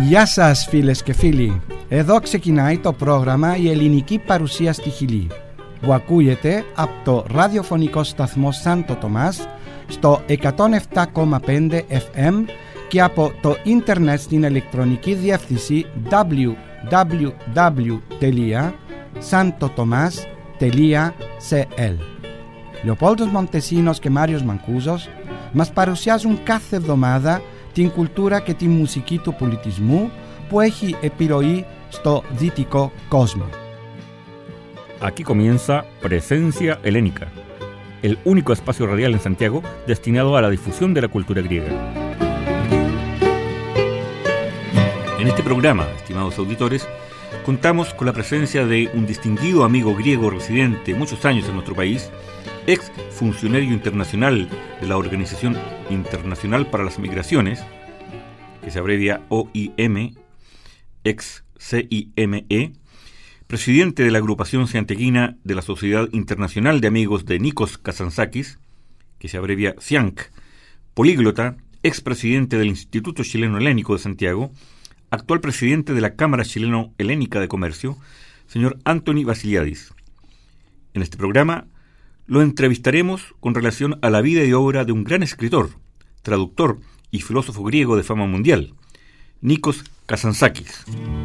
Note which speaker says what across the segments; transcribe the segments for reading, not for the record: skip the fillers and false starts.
Speaker 1: Γεια σας φίλες και φίλοι. Εδώ ξεκινάει το πρόγραμμα «Η ελληνική παρουσία στη Χιλή» που ακούγεται από το ραδιοφωνικό σταθμό Σάντο Τομάς στο 107,5 FM και από το ίντερνετ στην ηλεκτρονική διεύθυνση www.santotomas.cl. Λεοπόλδος Μοντεσίνος και Μάριος Μανκούζος μας παρουσιάζουν κάθε εβδομάδα την κουλτούρα και τη μουσική του πολιτισμού που έχει επιρροή στο δυτικό κόσμο.
Speaker 2: Aquí comienza Presencia Helénica, el único espacio radial en Santiago destinado a la difusión de la cultura griega. En este programa, estimados auditores, contamos con la presencia de un distinguido amigo griego residente muchos años en nuestro país, ex funcionario internacional de la Organización Internacional para las Migraciones, que se abrevia OIM, ex CIME, presidente de la agrupación santiaguina de la Sociedad Internacional de Amigos de Nikos Kazantzakis, que se abrevia CIANC, políglota, expresidente del Instituto Chileno Helénico de Santiago, actual presidente de la Cámara Chileno-Helénica de Comercio, señor Anthony Vasiliadis. En este programa lo entrevistaremos con relación a la vida y obra de un gran escritor, traductor y filósofo griego de fama mundial, Nikos Kazantzakis.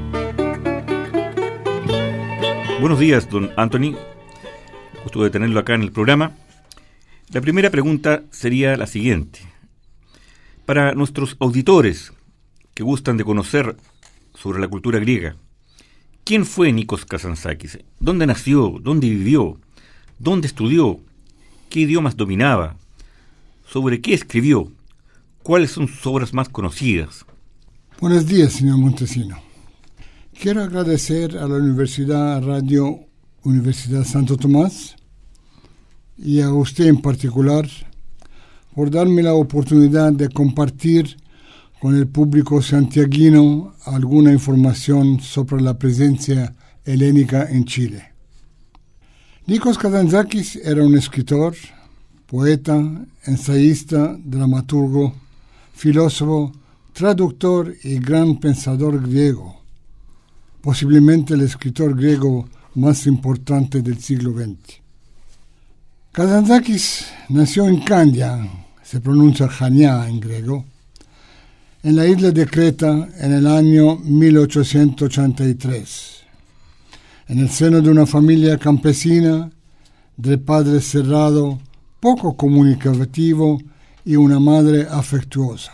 Speaker 2: Buenos días, don Anthony. Gusto de tenerlo acá en el programa. La primera pregunta sería la siguiente. Para nuestros auditores que gustan de conocer sobre la cultura griega, ¿quién fue Nikos Kazantzakis? ¿Dónde nació? ¿Dónde vivió? ¿Dónde estudió? ¿Qué idiomas dominaba? ¿Sobre qué escribió? ¿Cuáles son sus obras más conocidas?
Speaker 3: Buenos días, señor Montesino. Quiero agradecer a la Universidad Santo Tomás y a usted en particular por darme la oportunidad de compartir con el público santiaguino alguna información sobre la presencia helénica en Chile. Nikos Kazantzakis era un escritor, poeta, ensayista, dramaturgo, filósofo, traductor y gran pensador griego, posiblemente el escritor griego más importante del siglo XX. Kazantzakis nació en Candia, se pronuncia Chania en griego, en la isla de Creta en el año 1883. En el seno de una familia campesina, de padre cerrado, poco comunicativo y una madre afectuosa.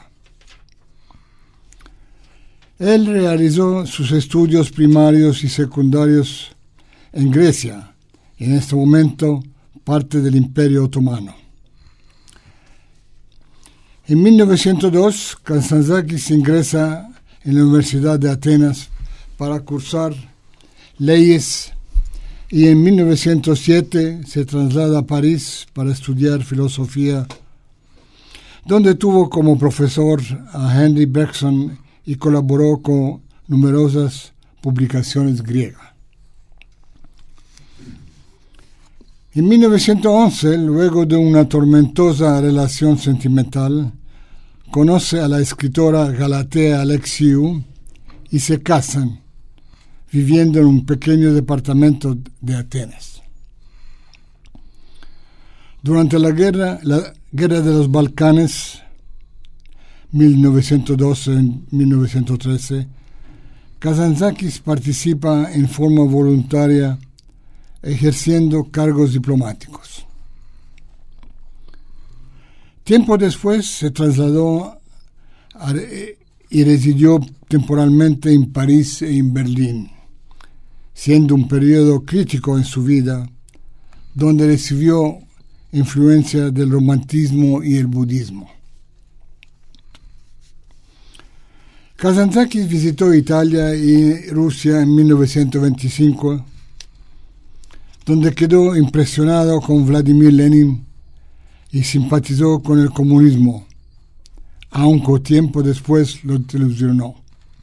Speaker 3: Él realizó sus estudios primarios y secundarios en Grecia, y en este momento parte del Imperio Otomano. En 1902, Kazantzakis ingresa en la Universidad de Atenas para cursar leyes y en 1907 se traslada a París para estudiar filosofía, donde tuvo como profesor a Henry Bergson y colaboró con numerosas publicaciones griegas. En 1911, luego de una tormentosa relación sentimental, conoce a la escritora Galatea Alexiou y se casan, viviendo en un pequeño departamento de Atenas. Durante la guerra de los Balcanes, 1912-1913, Kazantzakis participa en forma voluntaria ejerciendo cargos diplomáticos. Tiempo después se trasladó y residió temporalmente en París y en Berlín, siendo un periodo crítico en su vida, donde recibió influencia del romanticismo y el budismo. Kazantzakis visitó Italia y Rusia en 1925, donde quedó impresionado con Vladimir Lenin y simpatizó con el comunismo, aunque tiempo después lo desilusionó.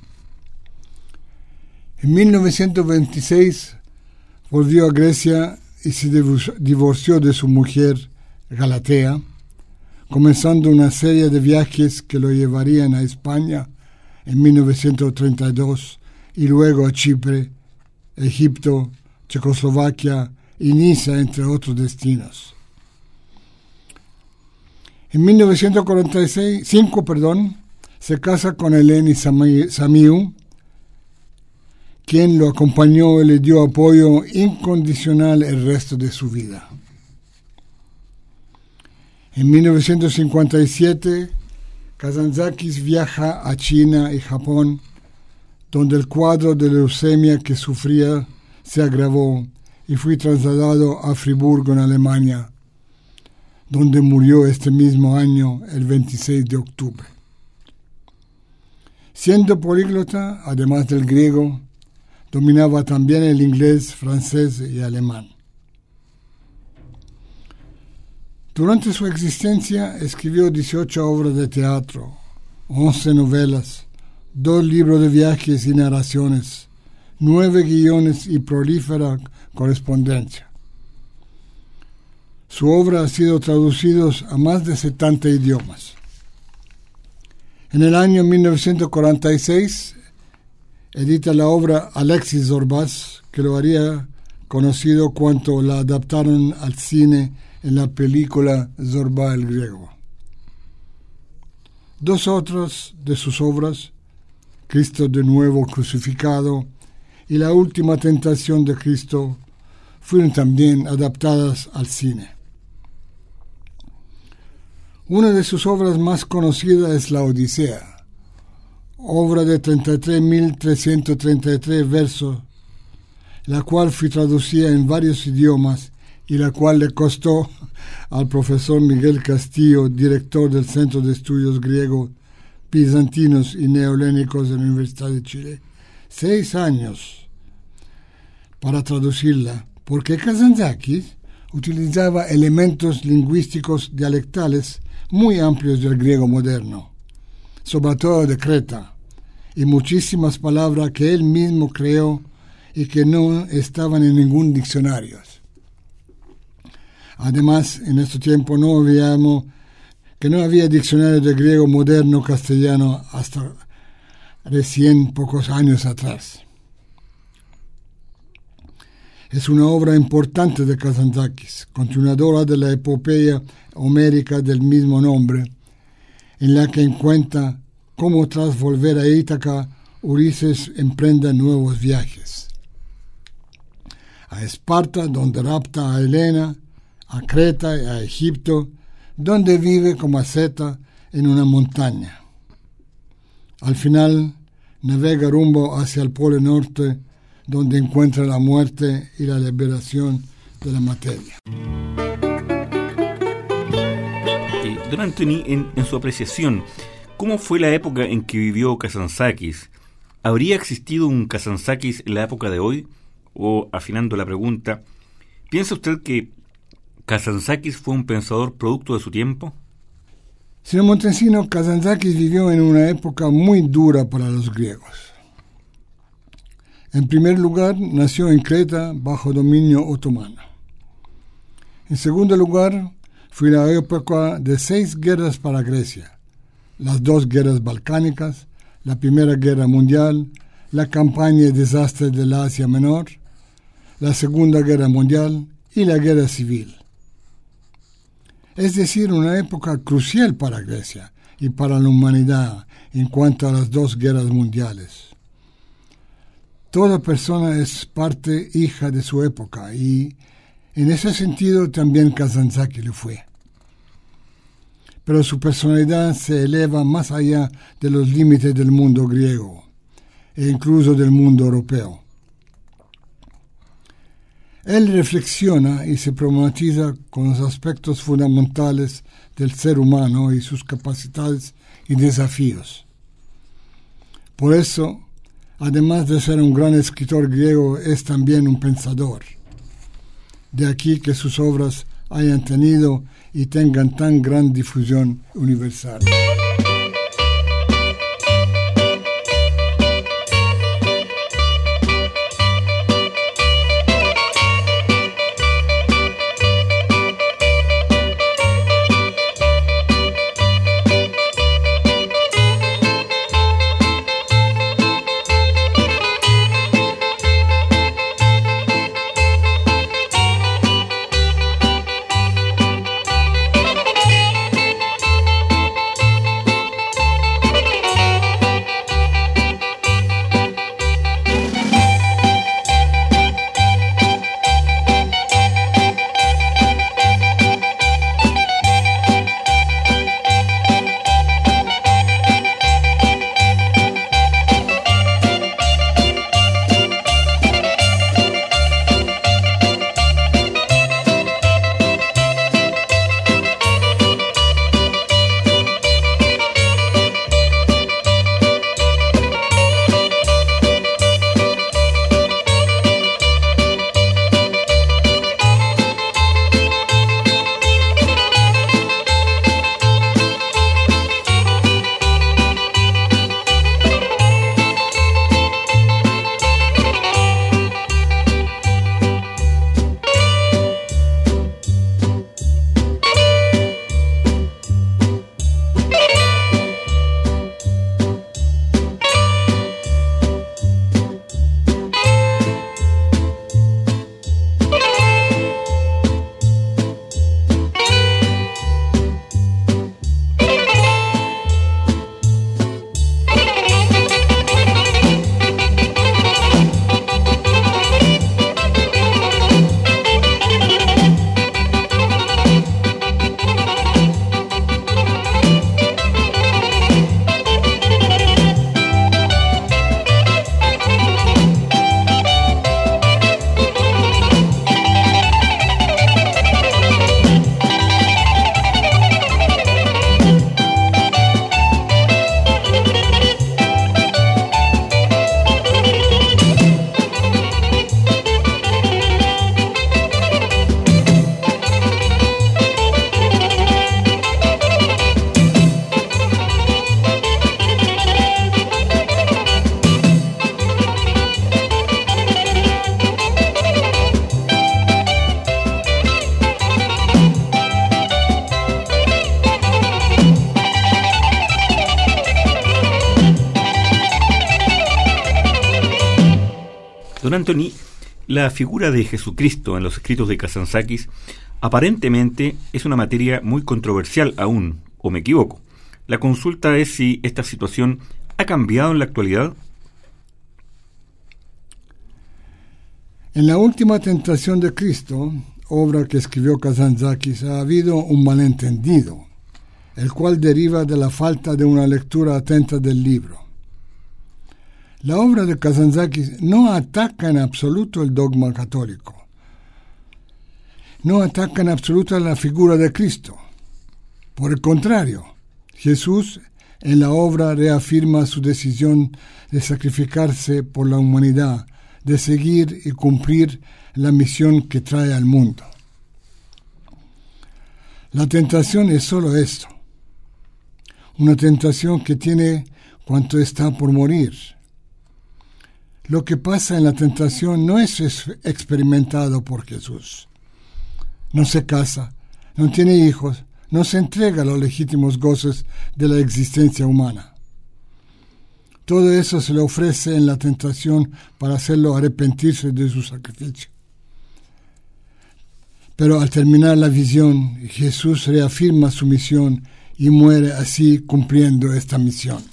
Speaker 3: En 1926 volvió a Grecia y se divorció de su mujer Galatea, comenzando una serie de viajes que lo llevarían a España en 1932 y luego a Chipre, Egipto, Checoslovaquia y Niza, entre otros destinos. En 1945, se casa con Eleni Samiu, quien lo acompañó y le dio apoyo incondicional el resto de su vida. En 1957, Kazantzakis viaja a China y Japón, donde el cuadro de leucemia que sufría se agravó y fue trasladado a Friburgo, en Alemania, donde murió este mismo año, el 26 de octubre. Siendo políglota, además del griego, dominaba también el inglés, francés y alemán. Durante su existencia escribió 18 obras de teatro, 11 novelas, 2 libros de viajes y narraciones, 9 guiones y prolífera correspondencia. Su obra ha sido traducida a más de 70 idiomas. En el año 1946 edita la obra Alexis Zorbas, que lo haría conocido cuando la adaptaron al cine en la película Zorba el Griego. 2 otras de sus obras, Cristo de nuevo crucificado y La última tentación de Cristo, fueron también adaptadas al cine. Una de sus obras más conocidas es La Odisea, obra de 33.333 versos, la cual fue traducida en varios idiomas y la cual le costó al profesor Miguel Castillo, director del Centro de Estudios Griegos, Bizantinos y Neohelénicos de la Universidad de Chile, 6 años para traducirla, porque Kazantzakis utilizaba elementos lingüísticos dialectales muy amplios del griego moderno, sobre todo de Creta, y muchísimas palabras que él mismo creó y que no estaban en ningún diccionario. Además, en este tiempo no había diccionario de griego moderno castellano hasta recién pocos años atrás. Es una obra importante de Kazantzakis, continuadora de la epopeya homérica del mismo nombre, en la que encuentra cómo tras volver a Ítaca, Ulises emprende nuevos viajes. A Esparta, donde rapta a Helena, a Creta y a Egipto, donde vive como asceta en una montaña. Al final, navega rumbo hacia el Polo Norte, donde encuentra la muerte y la liberación de la materia.
Speaker 2: Don Anthony, en su apreciación, ¿cómo fue la época en que vivió Kazantzakis? ¿Habría existido un Kazantzakis en la época de hoy? O, afinando la pregunta, ¿piensa usted que Kazantzakis fue un pensador producto de su tiempo?
Speaker 3: Señor Montesino, Kazantzakis vivió en una época muy dura para los griegos. En primer lugar, nació en Creta bajo dominio otomano. En segundo lugar, fue la época de 6 guerras para Grecia, las 2 guerras balcánicas, la Primera Guerra Mundial, la campaña y desastre del Asia Menor, la Segunda Guerra Mundial y la Guerra Civil. Es decir, una época crucial para Grecia y para la humanidad en cuanto a las 2 guerras mundiales. Toda persona es parte hija de su época y en ese sentido también Kazantzakis lo fue. Pero su personalidad se eleva más allá de los límites del mundo griego e incluso del mundo europeo. Él reflexiona y se problematiza con los aspectos fundamentales del ser humano y sus capacidades y desafíos. Por eso, además de ser un gran escritor griego, es también un pensador. De aquí que sus obras hayan tenido y tengan tan gran difusión universal.
Speaker 2: Don Anthony, la figura de Jesucristo en los escritos de Kazantzakis aparentemente es una materia muy controversial aún, ¿o me equivoco? La consulta es si esta situación ha cambiado en la actualidad.
Speaker 3: En la última tentación de Cristo, obra que escribió Kazantzakis, ha habido un malentendido, el cual deriva de la falta de una lectura atenta del libro. La obra de Kazantzakis no ataca en absoluto el dogma católico, no ataca en absoluto a la figura de Cristo. Por el contrario, Jesús en la obra reafirma su decisión de sacrificarse por la humanidad, de seguir y cumplir la misión que trae al mundo. La tentación es solo esto, una tentación que tiene cuanto está por morir. Lo que pasa en la tentación no es experimentado por Jesús. No se casa, no tiene hijos, no se entrega a los legítimos goces de la existencia humana. Todo eso se le ofrece en la tentación para hacerlo arrepentirse de su sacrificio. Pero al terminar la visión, Jesús reafirma su misión y muere así cumpliendo esta misión.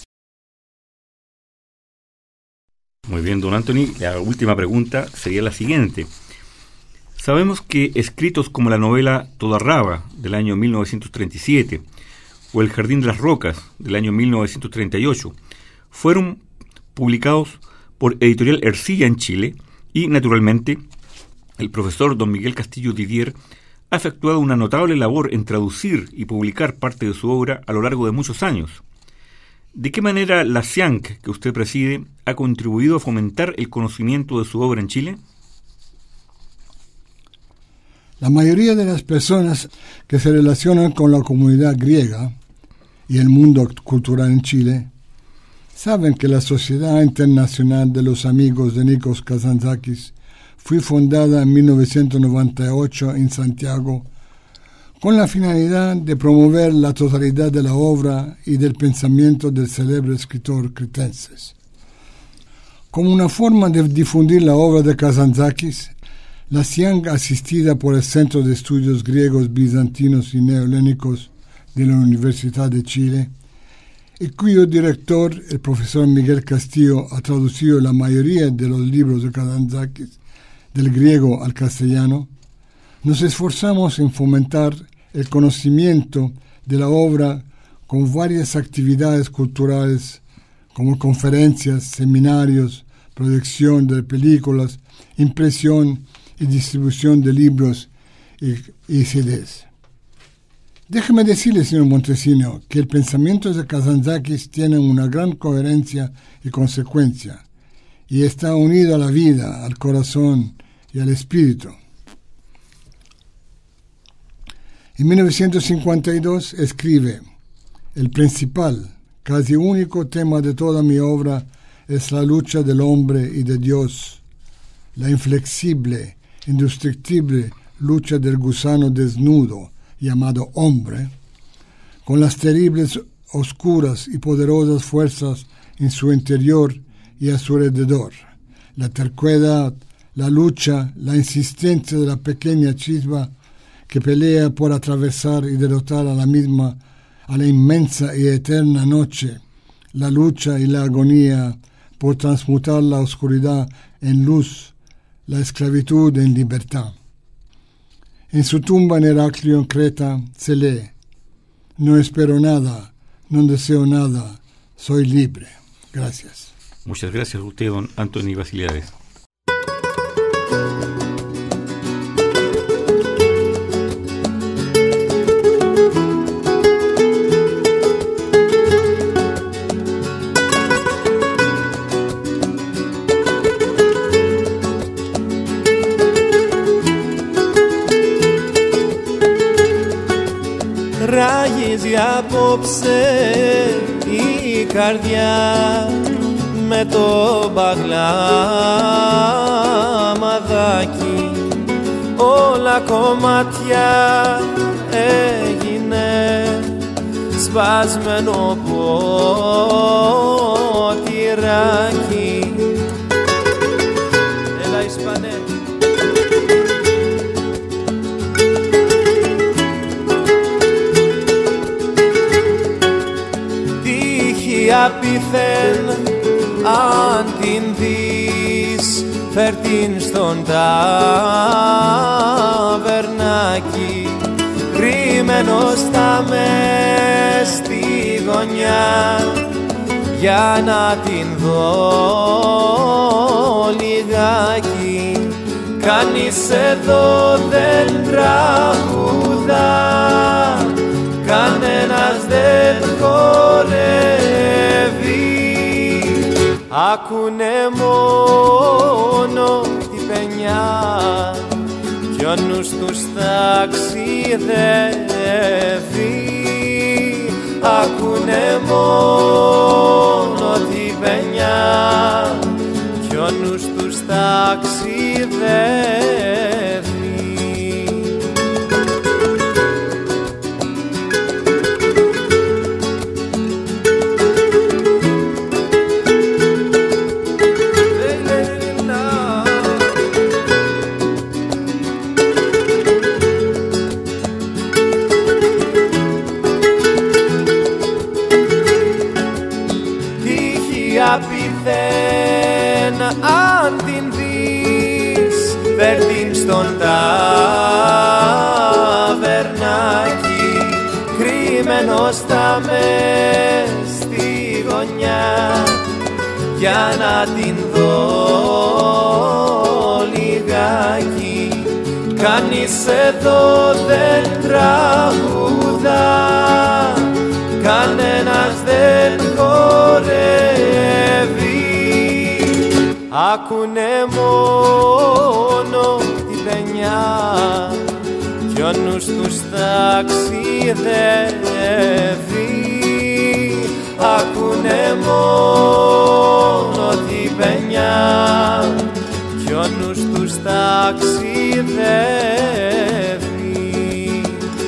Speaker 2: Muy bien, don Anthony, la última pregunta sería la siguiente. Sabemos que escritos como la novela Toda Raba, del año 1937, o El Jardín de las Rocas, del año 1938, fueron publicados por Editorial Ercilla en Chile y, naturalmente, el profesor don Miguel Castillo Didier ha efectuado una notable labor en traducir y publicar parte de su obra a lo largo de muchos años. ¿De qué manera la CIANC que usted preside ha contribuido a fomentar el conocimiento de su obra en Chile?
Speaker 3: La mayoría de las personas que se relacionan con la comunidad griega y el mundo cultural en Chile saben que la Sociedad Internacional de los Amigos de Nikos Kazantzakis fue fundada en 1998 en Santiago con la finalidad de promover la totalidad de la obra y del pensamiento del célebre escritor cretense. Como una forma de difundir la obra de Kazantzakis, la CIANC, asistida por el Centro de Estudios Griegos, Bizantinos y Neohelénicos de la Universidad de Chile, y cuyo director, el profesor Miguel Castillo, ha traducido la mayoría de los libros de Kazantzakis del griego al castellano, nos esforzamos en fomentar el conocimiento de la obra con varias actividades culturales como conferencias, seminarios, proyección de películas, impresión y distribución de libros y CDs. Déjeme decirle, señor Montesino, que el pensamiento de Kazantzakis tiene una gran coherencia y consecuencia, y está unido a la vida, al corazón y al espíritu. En 1952 escribe: el principal, casi único tema de toda mi obra es la lucha del hombre y de Dios, la inflexible, indestructible lucha del gusano desnudo, llamado hombre, con las terribles, oscuras y poderosas fuerzas en su interior y a su alrededor, la terquedad, la lucha, la insistencia de la pequeña chispa que pelea por atravesar y derrotar a la inmensa y eterna noche, la lucha y la agonía por transmutar la oscuridad en luz, la esclavitud en libertad. En su tumba en Heraclio, en Creta, se lee: no espero nada, no deseo nada, soy libre. Gracias.
Speaker 2: Muchas gracias a usted, don Anthony Basiliades.
Speaker 4: Ράγιζει απόψε η καρδιά με το μπαγλάμαδάκι, όλα κομμάτια έγινε σπασμένο ποτηράκι. Έλα απίθεν, αν την δεις φέρ την στον ταβερνάκι, κρυμμένο στα μες στη γωνιά, για να την δω λιγάκι. Κανείς εδώ δεν τραγουδά, κανένας δεν χορεύει, άκουνε μόνο την παινιά κι ο νους τους ταξιδεύει. Άκουνε μόνο την παινιά κι ο νους τους ταξιδεύει. Απίθεν, αν την δεις φέρ την στον ταβερνάκι, κρυμμένο στα μες στη γωνιά, για να την δω λιγάκι. Κανείς εδώ δεν τραγουδά, κανένας δεν χορεύει, άκουνε μόνο την παινιά κι ο νους τους ταξιδεύει. Άκουνε μόνο την παινιά κι ο νους τους ταξιδεύει.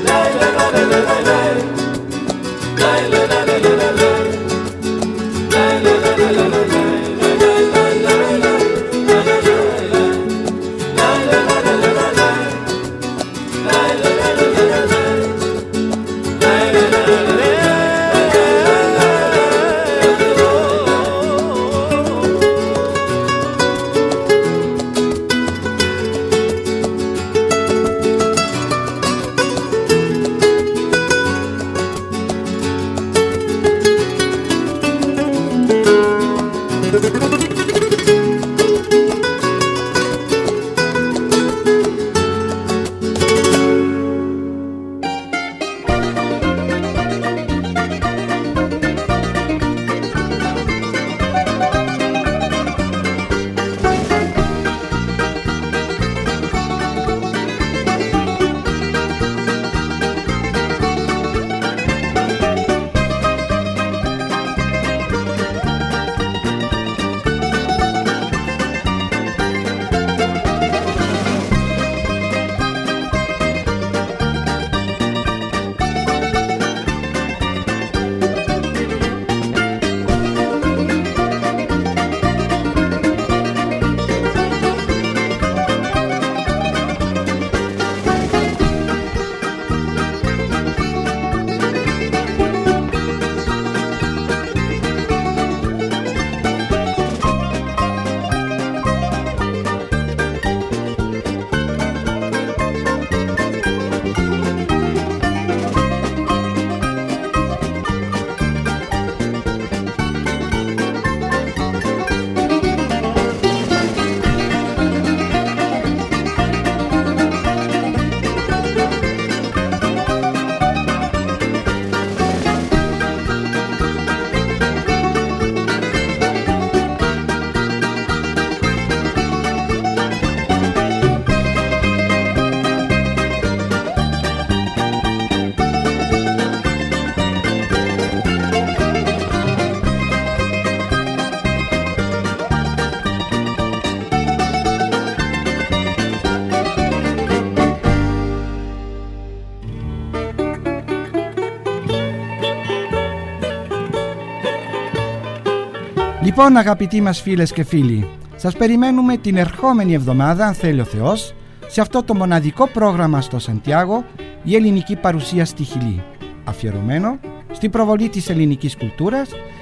Speaker 1: Λοιπόν, αγαπητοί μας φίλες και φίλοι, σας περιμένουμε την ερχόμενη εβδομάδα, αν θέλει ο Θεός, σε αυτό το μοναδικό πρόγραμμα στο Σαντιάγο, η ελληνική παρουσία στη Χιλή, αφιερωμένο στην προβολή της ελληνικής κουλτούρας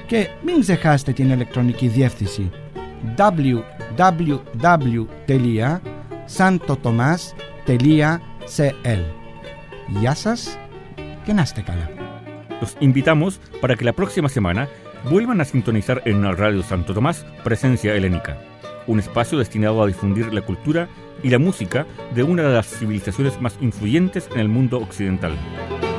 Speaker 1: και μην ξεχάσετε την ηλεκτρονική διεύθυνση www.santotomas.cl. Γεια σας και να είστε καλά.
Speaker 2: Los invitamos para que la próxima semana vuelvan a sintonizar en Radio Santo Tomás Presencia Helénica, un espacio destinado a difundir la cultura y la música de una de las civilizaciones más influyentes en el mundo occidental.